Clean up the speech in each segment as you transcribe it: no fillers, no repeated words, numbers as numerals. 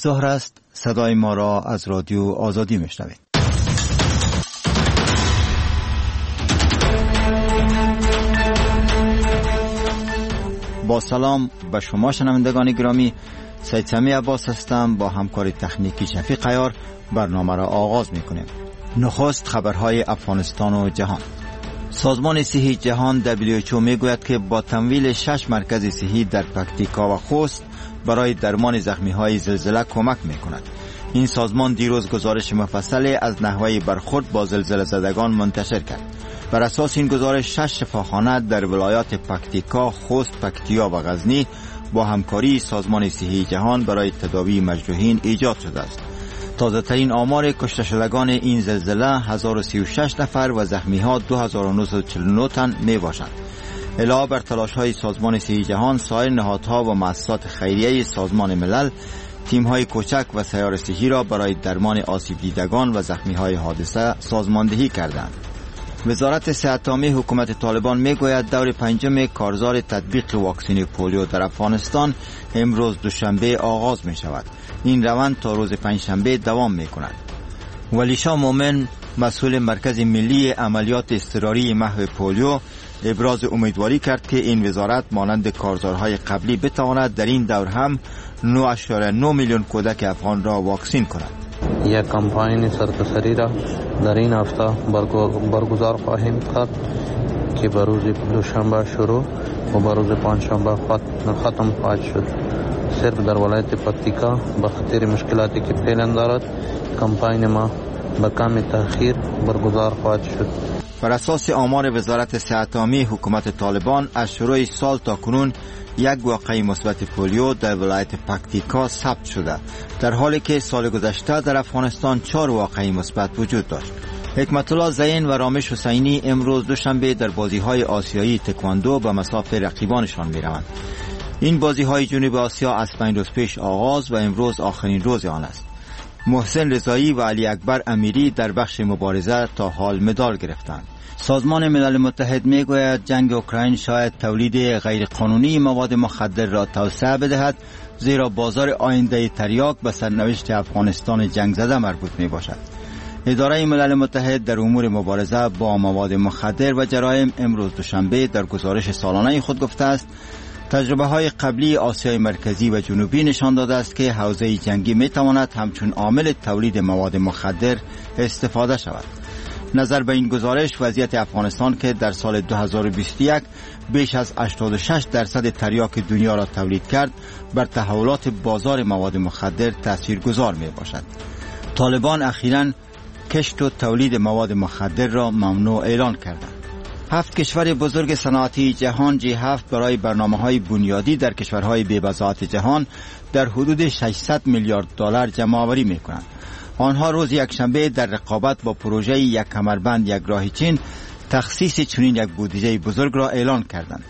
ظهر است. صدای ما را از رادیو آزادی میشنوید. با سلام به شما شنوندگان گرامی، سید سمی عباس هستم. با همکار تکنیکی شفیق عیار برنامه را آغاز میکنیم. نخست خبرهای افغانستان و جهان. سازمان صحی جهان WHO میگوید که با تمویل 6 مرکز صحی در پکتیکا و خوست برای درمان زخمی‌های زلزله کمک می‌کند. این سازمان دیروز گزارش مفصل از نحوه برخورد با زلزله زدگان منتشر کرد. بر اساس این گزارش 6 شفاخانه در ولایات پکتیکا، خوست، پکتیا و غزنی با همکاری سازمان صحی جهان برای تداوی مجروحین ایجاد شده است. تازه‌ترین آمار کشته شدگان این زلزله 1036 نفر و زخمی‌ها 2949 تن میباشند. علاوه بر تلاش‌های سازمان صحی جهان، سایر نهادها و مؤسسات خیریه سازمان ملل تیم‌های کوچک و سیار صحی را برای درمان آسیب دیدگان و زخمی‌های حادثه سازماندهی کردند. وزارت صحت عامه حکومت طالبان میگوید دور پنجم کارزار تطبیق واکسن پولیو در افغانستان امروز دوشنبه آغاز می شود. این روند تا روز پنجشنبه دوام می کند. ولی شاه مومن، مسئول مرکز ملی عملیات اضطراری محو پولیو، ابراز امیدواری کرد که این وزارت مانند کارزارهای قبلی بتواند در این دور هم 9.9 میلیون کودک افغان را واکسین کند. یک کمپاین سرتاسری را در این هفته برگزار خواهیم کرد که به روز دوشنبه شروع و به روز پنجشنبه ختم خواهد شد. صرف در ولایت پکتیکا به خاطر مشکلاتی که فعلا دارد کمپاین ما به کم تأخیر برگزار خواهد شد. بر اساس آمار وزارت صحت عامه حکومت طالبان از شروع سال تا کنون یک واقعه مثبت پولیو در ولایت پکتیکا ثبت شده، در حالی که سال گذشته در افغانستان 4 واقعه مثبت وجود داشت. حکمت الله زین و رامش حسینی امروز دوشنبه در بازی‌های آسیایی تکواندو به مصاف رقیبانشان می‌روند. این بازی‌های جنوب آسیا از 5 روز پیش آغاز و امروز آخرین روز آن است. محسن رضایی و علی اکبر امیری در بخش مبارزه تا حال مدال گرفتند. سازمان ملل متحد میگوید جنگ اوکراین شاید تولید غیرقانونی مواد مخدر را توسعه بدهد، زیرا بازار آینده تریاک به سرنوشت افغانستان جنگ زده مربوط می باشد. اداره ملل متحد در امور مبارزه با مواد مخدر و جرایم امروز دوشنبه در گزارش سالانه خود گفته است تجربه های قبلی آسیای مرکزی و جنوبی نشان داده است که حوزه جنگی می تواند همچون عامل تولید مواد مخدر استفاده شود. نظر به این گزارش، وضعیت افغانستان که در سال 2021 بیش از 86% تریاک دنیا را تولید کرد، بر تحولات بازار مواد مخدر تاثیرگذار می باشد. طالبان اخیراً کشت و تولید مواد مخدر را ممنوع اعلان کردند. 7 کشور بزرگ صنعتی جهان G7 برای برنامه‌های بنیادی در کشورهای بی‌بضاعت جهان در حدود 600 میلیارد دلار جمع‌آوری می‌کنند. آنها روز یکشنبه در رقابت با پروژه یک کمربند یک راه چین تخصیص چنین یک بودجه بزرگ را اعلان کردند.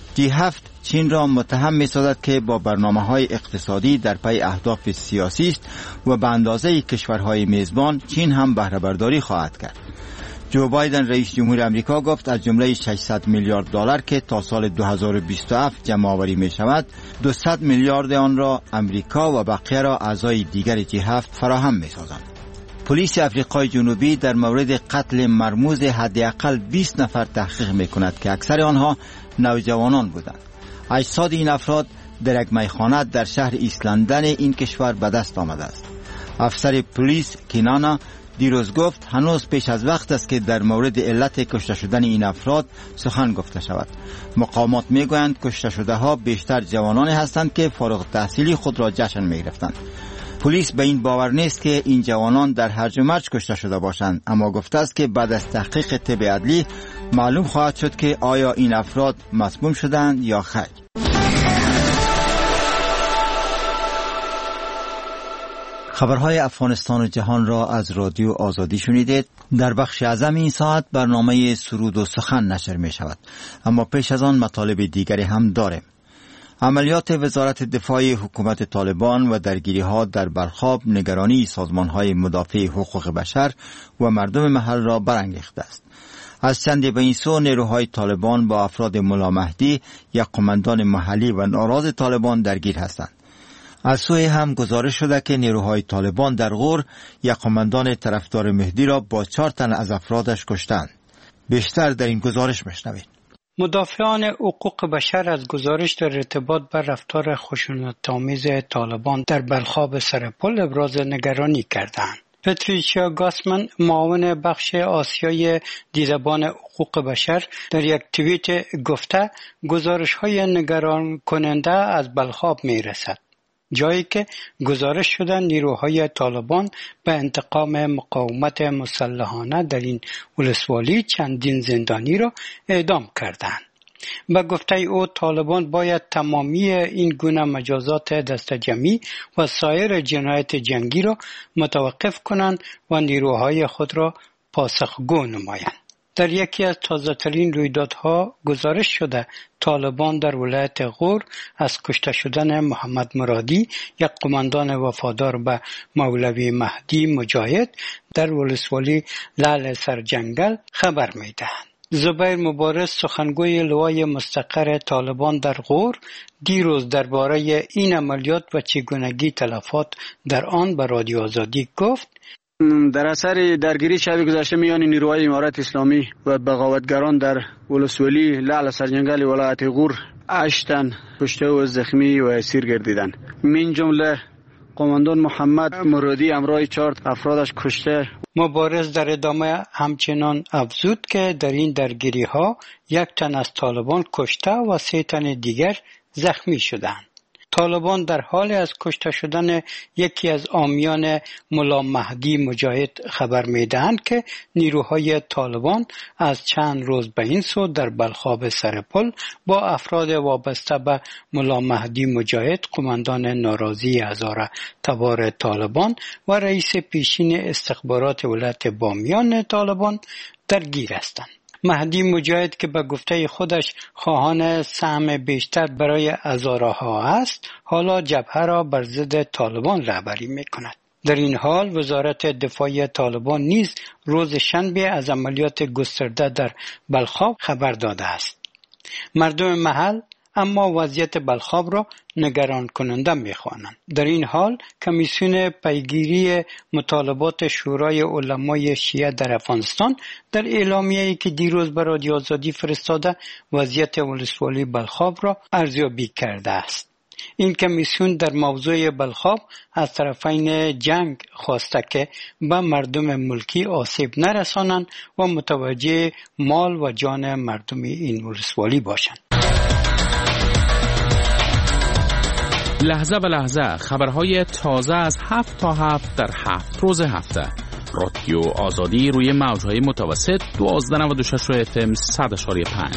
G7 چین را متهم می‌سازد که با برنامه‌های اقتصادی در پی اهداف سیاسی است و به اندازه کشورهای میزبان چین هم بهره برداری خواهد کرد. جو بایدن رئیس جمهور آمریکا گفت از جمله 600 میلیارد دلار که تا سال 2027 جمع آوری می شود، 200 میلیارد آن را آمریکا و بقیه را اعضای دیگر G7 فراهم می سازند. پلیس آفریقای جنوبی در مورد قتل مرموز حداقل 20 نفر تحقیق می کند که اکثر آنها نوجوانان بودند. اجساد این افراد در یک میخانه در شهر ایست لندن این کشور به دست آمده است. افسر پلیس کینانا دیروز گفت هنوز پیش از وقت است که در مورد علت کشته شدن این افراد سخن گفته شود. مقامات میگویند کشته شده ها بیشتر جوانانی هستند که فارغ التحصیلی خود را جشن میگرفتند. پلیس به این باور نیست که این جوانان در هرج و مرج کشته شده باشند، اما گفته است که بعد از تحقیق طب عدلی معلوم خواهد شد که آیا این افراد مسموم شدند یا خیر. خبرهای افغانستان و جهان را از رادیو آزادی شنیدید. در بخش اعظم این ساعت برنامه سرود و سخن نشر می شود، اما پیش از آن مطالب دیگری هم داریم. عملیات وزارت دفاع حکومت طالبان و درگیری‌ها در بلخاب نگرانی سازمان‌های مدافع حقوق بشر و مردم محل را برانگیخته است. از چند به این سو نیروهای طالبان با افراد ملا مهدی، یک قماندان محلی و ناراض طالبان درگیر هستند. از سوی هم گزارش شده که نیروهای طالبان در غور یک قماندان طرفدار مهدی را با 4 تن از افرادش کشتند. بیشتر در این گزارش بشنوید. مدافعان حقوق بشر از گزارش در ارتباط بر رفتار خشونت‌آمیز طالبان در بلخاب سرپل ابراز نگرانی کردند. پتریشیا گاسمن، معاون بخش آسیای دیدبان حقوق بشر، در یک توییت گفته گزارش‌های نگران کننده از بلخاب می‌رسد، جایی که گزارش شده نیروهای طالبان به انتقام مقاومت مسلحانه در این ولسوالی چندین زندانی را اعدام کردند. به گفته او طالبان باید تمامی این گونه مجازات دستجمعی و سایر جنایت جنگی را متوقف کنند و نیروهای خود را پاسخگو نمایند. در یکی از تازه‌ترین رویدادها گزارش شده طالبان در ولایت غور از کشته شدن محمد مرادی، یک قماندان وفادار به مولوی مهدی مجاهد در ولسوالی لعل سرجنگل خبر می‌دهند. زبیر مبارز، سخنگوی لوای مستقر طالبان در غور، دیروز درباره این عملیات و چگونگی تلفات در آن به رادیو آزادی گفت: در اثر درگیری شب گذشته میان نیروهای امارت اسلامی و بغاوتگران در ولسوالی لعل سرجنگل ولایت غور 8 تن کشته و زخمی و اسیر گردیدند. من جمله قماندان محمد مرادی همراه 4 افرادش کشته. مبارز در ادامه همچنان افزود که در این درگیری ها 1 تن از طالبان کشته و 3 تن دیگر زخمی شدند. طالبان در حال از کشته شدن یکی از عامیان ملا مهدی مجاهد خبر می‌دهند که نیروهای طالبان از چند روز به این سو در بلخاب سرپل با افراد وابسته به ملا مهدی مجاهد، قماندان ناراضی هزاره تبار طالبان و رئیس پیشین استخبارات ولایت بامیان طالبان درگیر هستند. مهدی مجاهد که به گفته خودش خواهان سهم بیشتر برای هزاره ها است، حالا جبهه را بر ضد طالبان رهبری می‌کند. در این حال وزارت دفاع طالبان نیز روز شنبه از عملیات گسترده در بلخاب خبر داده است. مردم محل اما وضعیت بلخاب را نگران کننده می‌خوانند. در این حال کمیسیون پیگیری مطالبات شورای علمای شیعه در افغانستان در اعلامیه‌ای که دیروز به رادیو آزادی فرستاده وضعیت ولسوالی بلخاب را ارزیابی کرده است. این کمیسیون در موضوع بلخاب از طرفین جنگ خواسته که به مردم ملکی آسیب نرسانند و متوجه مال و جان مردم این ولسوالی باشند. لحظه به لحظه خبرهای تازه از 7 تا 7 در 7 روز هفته. رادیو آزادی روی موجهای متوسط 1296 و FM 100.5.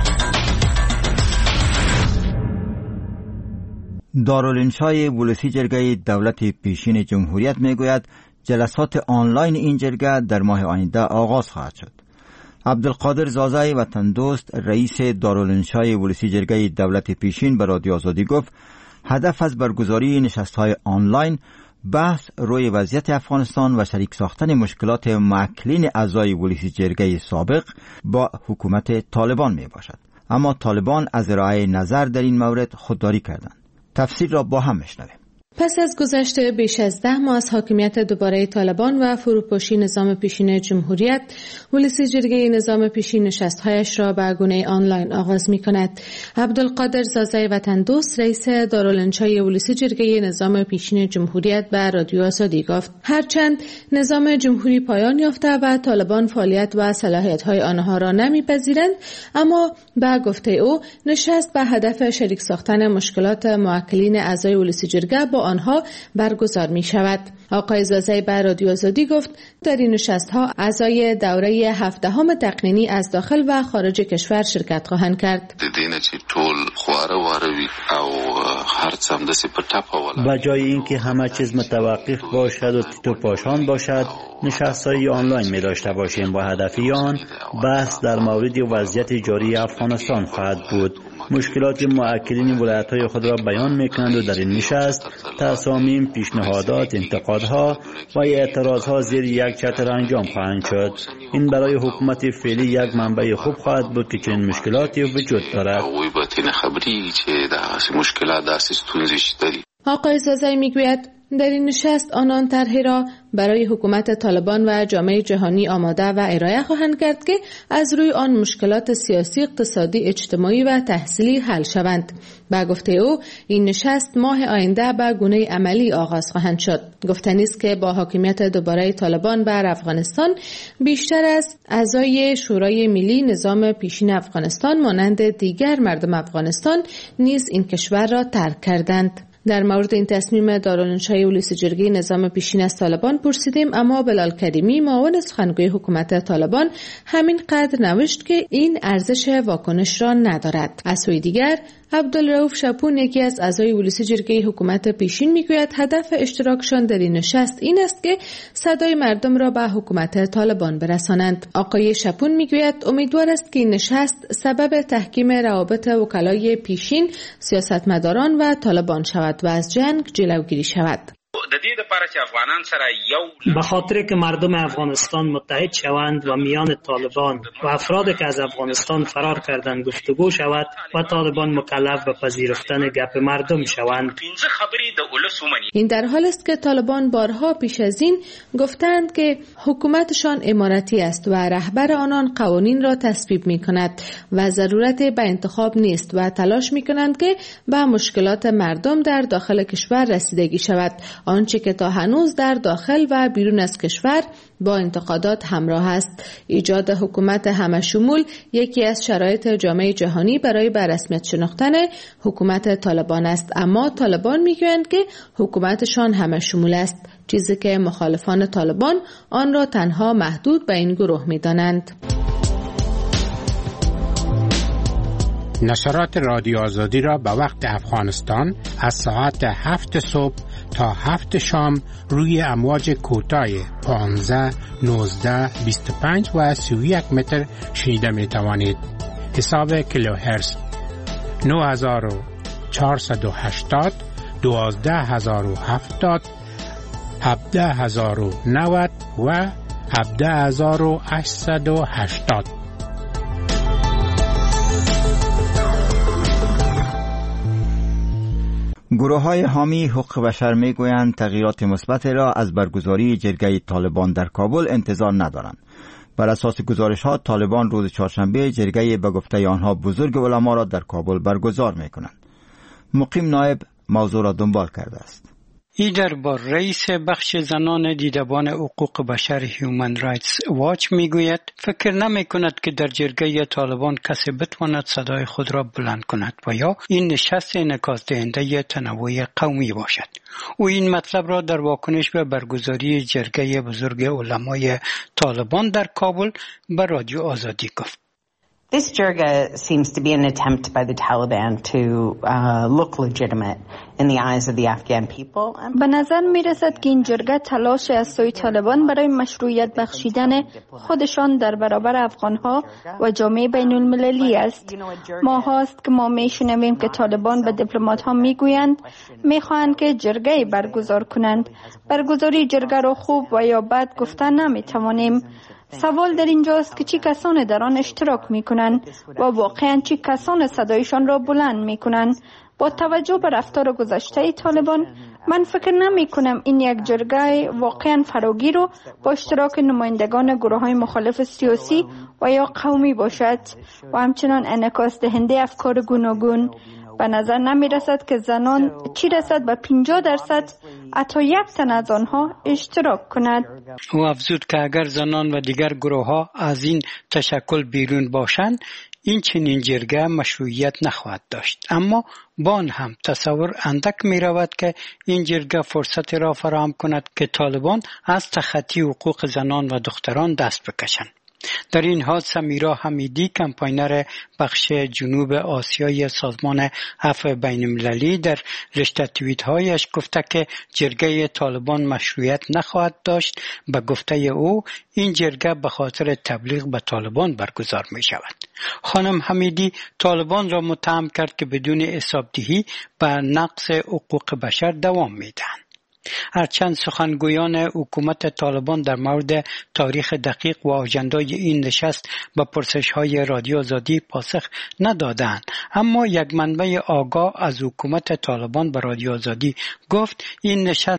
دارالانشای ولسی جرگه دولت پیشین جمهوریت میگوید جلسات آنلاین این جرگه در ماه آینده آغاز خواهد شد. عبدالقادر زازای وطن دوست، رئیس دارالانشای ولسی جرگه دولت پیشین، به رادیو آزادی گفت هدف از برگزاری نشست‌های آنلاین بحث روی وضعیت افغانستان و شریک ساختن مشکلات معکلین اعضای ولسی جرگه سابق با حکومت طالبان می باشد. اما طالبان از ارائه نظر در این مورد خودداری کردند. تفسیر را با هم میشنویم. پس از گذشت بیش از 10 ماه از حاکمیت دوباره طالبان و فروپاشی نظام پیشین جمهوریت، ولسی جرگه نظام پیشین نشست‌هایش را به گونه آنلاین آغاز می‌کند. عبدالقادر زازای وطن دوست، رئیس دارالانشای ولسی جرگه نظام پیشین جمهوریت، به رادیو آزادی گفت هرچند نظام جمهوری پایان یافته و طالبان فعالیت و صلاحیت‌های آنها را نمی‌پذیرند، اما به گفته او نشست به هدف شریک ساختن مشکلات معکلین اعضای ولسی جرگه با آنها برگزار می شود. آقای زازای به رادیو آزادی گفت در این نشست‌ها اعضای دوره 17 تقنینی از داخل و خارج کشور شرکت خواهند کرد. با جای اینکه همه چیز متوقف باشد و تیتو پاشان باشد، نشست‌های آنلاین می داشته باشیم و هدفی آن بحث در مورد وضعیت جاری افغانستان خواهد بود. مشکلات معکلین ولایت‌های خود را بیان می‌کنند و در این نشست تصامیم، پیشنهادات، انتقادها و اعتراضها زیر یک چتر انجام خواهند شد. این برای حکومت فعلی یک منبع خوب خواهد بود که چنین مشکلاتی وجود دارد. آقای سازایی میگوید در این نشست آنان طرحی را برای حکومت طالبان و جامعه جهانی آماده و ارائه خواهند کرد که از روی آن مشکلات سیاسی، اقتصادی، اجتماعی و تحصیلی حل شوند. با گفته او این نشست ماه آینده به گونه عملی آغاز خواهند شد. گفتنی است که با حاکمیت دوباره طالبان بر افغانستان بیشتر از اعضای شورای ملی نظام پیشین افغانستان مانند دیگر مردم افغانستان نیز این کشور را ترک کردند. در مورد این تصمیم دارالانشای ولسی جرگه نظام پیشین از طالبان پرسیدیم، اما بلال کریمی معاون سخنگوی حکومت طالبان همین قدر نوشت که این ارزش واکنش را ندارد. از سوی دیگر عبدالرؤوف شپون یکی از اعضای ولسی جرگه حکومت پیشین میگوید هدف اشتراکشان در این نشست این است که صدای مردم را به حکومت طالبان برسانند. آقای شپون میگوید امیدوار است که این نشست سبب تحکیم روابط وکلای پیشین، سیاستمداران و طالبان شود و از جنگ جلوگیری شود. به خاطر که مردم افغانستان متحد شوند و میان طالبان و افرادی که از افغانستان فرار کردند گفتگو شود و طالبان مکلف به پذیرفتن گپ مردم شوند. این در حال است که طالبان بارها پیش از این گفتند که حکومتشان امارتی است و رهبر آنان قوانین را تصویب می کند و ضرورت به انتخاب نیست و تلاش می کنند که به مشکلات مردم در داخل کشور رسیدگی شود، آنچه که تا هنوز در داخل و بیرون از کشور با انتقادات همراه است. ایجاد حکومت همه‌شمول یکی از شرایط جامعه جهانی برای به رسمیت شناختن حکومت طالبان است، اما طالبان میگویند که حکومتشان همه‌شمول است، چیزی که مخالفان طالبان آن را تنها محدود به این گروه می‌دانند. نشرات رادیو آزادی را به وقت افغانستان از ساعت 7 صبح تا 7 شام روی امواج کوتاه 15, 19, 25 و 31 متر شنیده می توانید. حساب کیلوهرتز 9480, 12070, 17090 و 17880. گروه‌های حامی حقوق بشر می‌گویند تغییرات مثبت را از برگزاری جرگه طالبان در کابل انتظار ندارند. بر اساس گزارش‌ها طالبان روز چهارشنبه جرگه به گفته آنها بزرگ علما را در کابل برگزار می‌کنند. مقیم نایب موضوع را دنبال کرده است. ایدر با رئیس بخش زنان دیدبان حقوق بشر هیومن رایتس واچ میگوید فکر نمی کند که در جرگه طالبان کسی بتواند صدای خود را بلند کند و یا این نشست انعکاس دهنده تنوع قومی باشد. او این مطلب را در واکنش به برگزاری جرگه بزرگ علمای طالبان در کابل به رادیو آزادی گفت. This jirga seems to be an attempt by the Taliban to look legitimate in the eyes of the Afghan people. به نظر می رسد که این جرگه تلاش از سوی طالبان برای مشروعیت بخشیدن خودشان در برابر افغانها و جامعه بین المللی است. ما هاست که ما می شنویم که طالبان به دیپلمات ها می گویند می خواهند که جرگه برگزار کنند. برگزاری جرگه را خوب و یا بد گفتن نمی توانیم. سوال در اینجاست که چی کسان در آن اشتراک می کنند و واقعا چی کسان صدایشان را بلند می کنند. با توجه به رفتار گذشته طالبان من فکر نمی کنم این یک جرگه واقعا فراگیر و با اشتراک نمایندگان گروه های مخالف سیاسی و یا قومی باشد و همچنان انعکاس دهنده افکار گوناگون. به نظر نمی رسد که زنان چی رسد به 50% حتی یک تن از آنها اشتراک کند. او افزود که اگر زنان و دیگر گروه ها از این تشکل بیرون باشند این چنین جرگه مشروعیت نخواهد داشت، اما با آن هم تصور اندک می رود که این جرگه فرصت را فراهم کند که طالبان از تخطی حقوق زنان و دختران دست بکشند. در این حال سمیرا حمیدی کمپاینر بخش جنوب آسیای سازمان عفو بین المللی در رشته توییت هایش گفته که جرگه طالبان مشروعیت نخواهد داشت. به گفته او این جرگه به خاطر تبلیغ به طالبان برگزار می شود. خانم حمیدی طالبان را متهم کرد که بدون حسابدهی به نقض حقوق بشر دوام می دهند. هرچند سخنگویان حکومت طالبان در مورد تاریخ دقیق و آژندای این نشست به پرسش‌های رادیو آزادی پاسخ ندادند، اما یک منبع آگاه از حکومت طالبان به رادیو آزادی گفت این نشست